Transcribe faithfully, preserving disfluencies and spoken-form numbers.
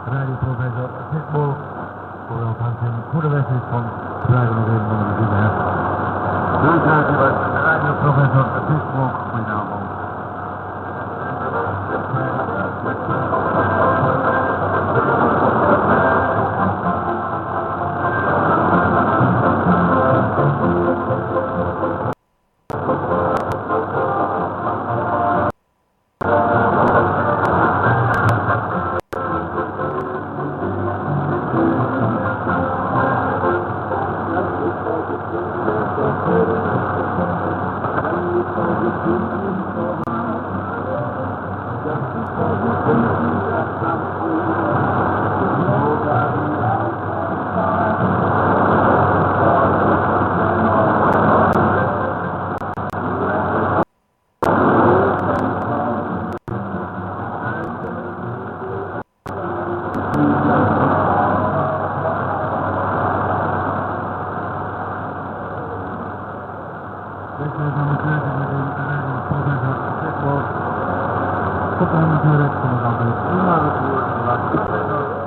radioprofessor Pitbull voor ontvangt een goede wedstrijd van Dragon of Inman die we hebben. Dus uiteraard radioprofessor Pitbull, goedenavond. Dit is natuurlijk met een radioprofessor Pitbull. Tot aan natuurlijk van de andere.